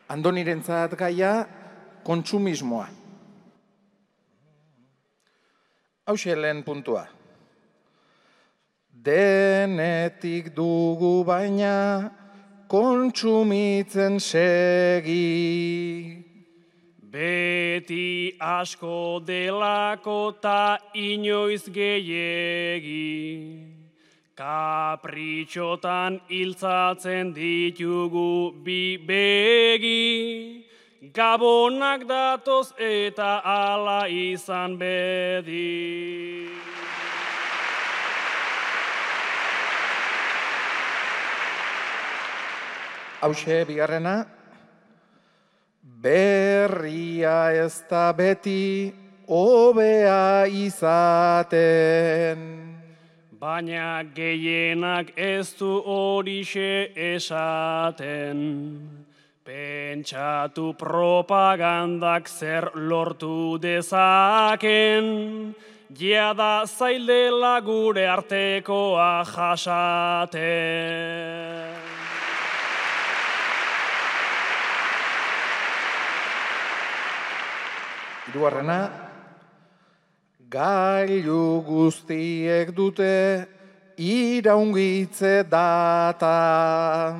Andonirentzat gaia kontsumismoa. Hauxe lehen puntua. Denetik dugu baina kontsumitzen segi. Beti asko delako ta inoiz gehiegi. Kapritxotan hiltzatzen ditugu bi begi. Gabonak datoz eta ala izan bedi. Hauxe bigarrena, berria ez da beti hobea izaten. Baina gehienak ez du horixe esaten. Pentsatu propagandak zer lortu dezaken, jada zaildela gure artekoa jasaten. Hirugarrena, gailu guztiek dute iraungitze data.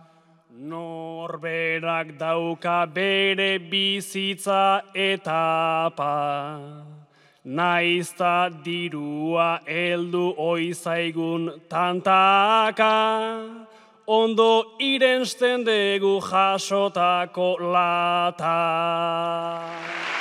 Norberak dauka bere bizitza etapa, naizta dirua heldu oizaigun tantaka, ondo irensten dugu jasotako lata.